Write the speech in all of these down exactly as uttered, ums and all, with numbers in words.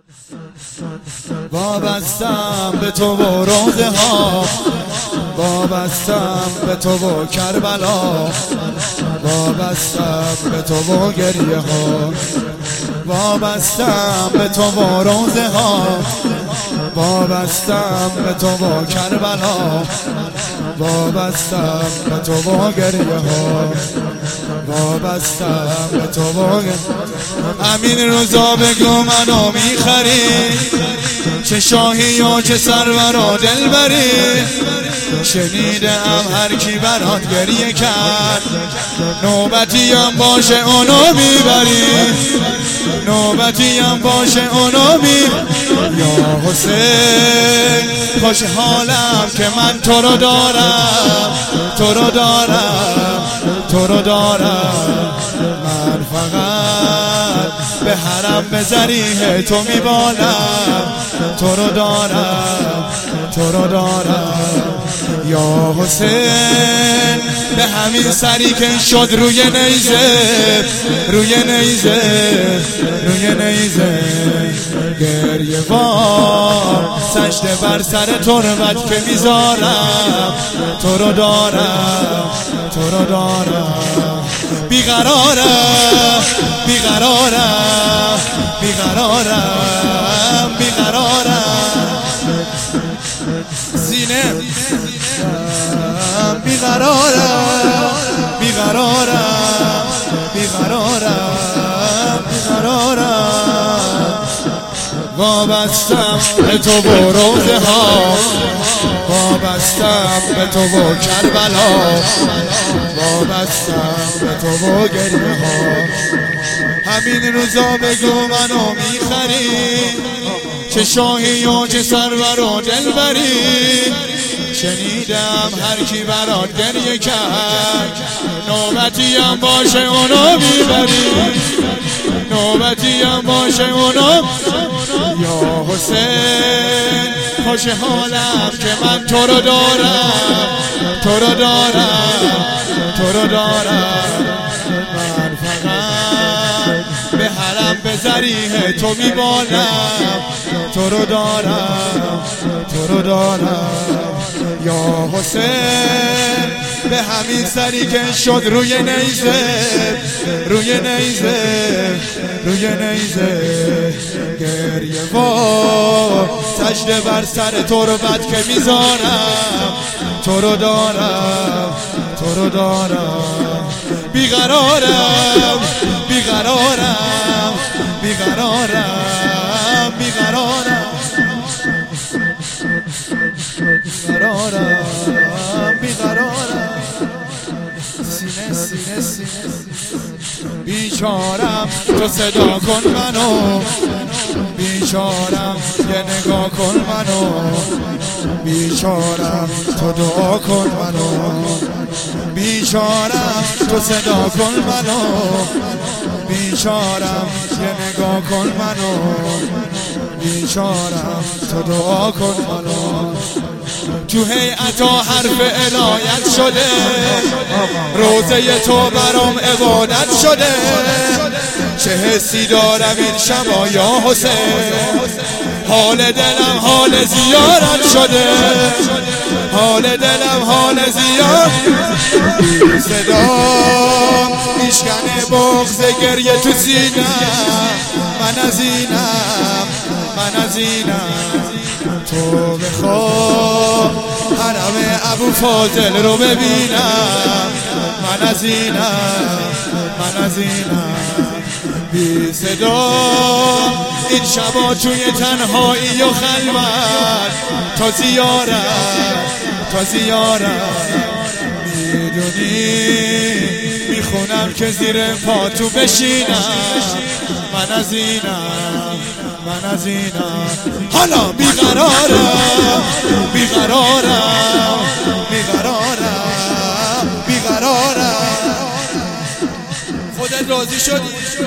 وابستم به تو و روزه ها، وابستم به تو و کربلا، وابستم به تو و گریه ها، وابستم به تو و روزه ها، وابستم به تو و کربلا، وابستم به تو و گریه ها، وابستم به تو و همین روزا بگو منو میخری، چه شاهی و چه سرور و دلبری، شنیدم هر کی برات گریه کرد، نوبتیم باشه اونو میبری، نوبتیم باشه اونو میبری. یا حسین خوشحالم که من تو رو دارم، تو رو دارم، تو رو دارم، من فقط به حرم به ذریح تو میبالم، تو رو دارم، تو رو دارم. یا حسین به همین سری که شد روی نیزه، روی نیزه، روی نیزه، گریه وار سجده بر سر تربت که میذارم، تو رو دارم، تو رو دارم. بیقرارم، بیقرارم، بیقرارم، بیقرارم، زینه بیقرارم، بیقرارم، بیقرارم، بیقرارم. وابستم به تو و روزه ها، وابستم به تو و کربلا، وابستم به تو و گریه ها. همین روزا بگو منو میخری، چه شاهی و چه سرور و دلبری، شنیدم هر کی برات گریه کرد، نوبتیم باشه اونو میبری، نوبتیم باشه اونو. یا حسین خوشحالم که من تو رو دارم، تو رو دارم، تو رو دارم، من فقط به حرم به ذریح تو میبالم، تو رو دارم، تو رو دارم. یا حسین به همین سری که شد روی نیزه، روی نیزه، روی نیزه، گریه وار سجده بر سر تربت که میذارم، تو رو دارم، تو رو دارم. بیقرارم، بیقرارم، بیقرارم، بیقرارم، بیقرارم، بیقرارم. سینه سینه سینه بیچارم تو صدا کن منو، بیچارم یه نگاه کن منو، بیچارم تو دعا کن منو، بیچارم تو صدا کن منو، بیچارم یه نگاه کن منو، بیچارم تو دعا کن منو. تو هیئتا حرف عنایت شده، روزه تو برام عبادت شده، چه حسی دارم این شبا یا حسین، حال دلم حال زیارت شده، حال دلم حال زیارت. صدا میشکنه بغض گریه تو سینم، من از اینم، من از اینم. تو بخواه حرم ابو فاضل رو ببینم، من از اینم، من از اینم. بی صدا این شبا توی تنهایی و خلوت، تا زیارت، تا زیارت. میدونی میخونم که زیر پا تو بشینم، من از اینم، من از اینم. حالا بیقرارم، بیقرارم، بیقرارم، بیقرارم. خودت راضی شدی؟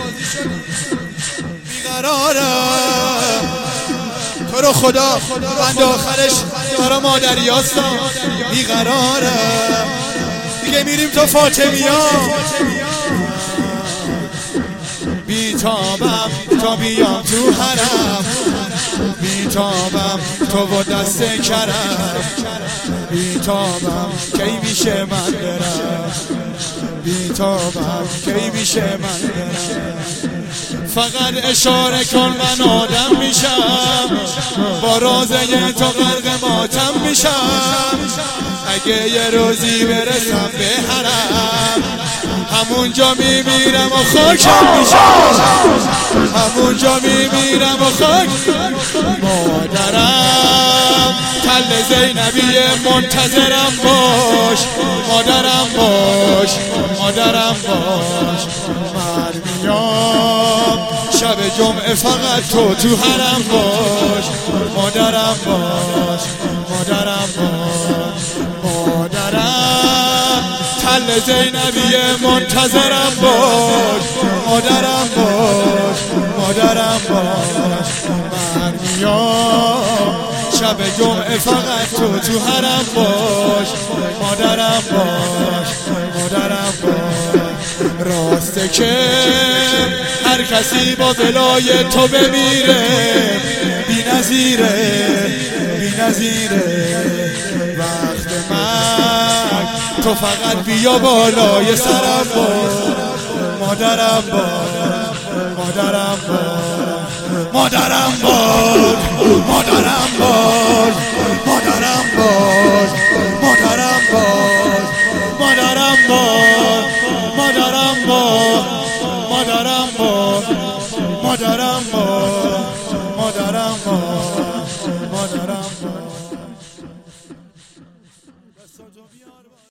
بیقرارم. تو رو خدا بند آخرش برا مادری هستم. بیقرارم. دیگه میریم تو فاطمیان. بی بیتابم تا بیام تو حرم، بیتابم تو و دست کرم، بیتابم کی میشه من برم، بیتابم کی میشه من برم. فقط اشاره کن من آدم میشم، با رازه تو غرق ماتم میشم. اگه یه روزی برسم به حرم، همونجا میمیرم و خاکم میشم، همونجا میمیرم و خاک. مادرم تل زینبی منتظرم باش، مادرم باش، مادرم باش. من میام شب جمعه فقط تو تو حرم باش، مادرم باش، مادرم باش. مادرم تل زینبی منتظرم باش، مادرم باش، مادرم باش. من میام شب جمعه فقط تو تو حرم باش، مادرم باش، مادرم باش. راسته که هر کسی با ولای تو بمیره، بی نظیره، بی نظیره. وقت مرگ تو فقط بیا بالای سرم باش، مادرم باش، مادرم باش. مادرم باش، مادرم باش، مادرم باش، مادرم باش، مادرم باش، مادرم باش، مادرم باش، مادرم باش، مادرم باش، مادرم باش.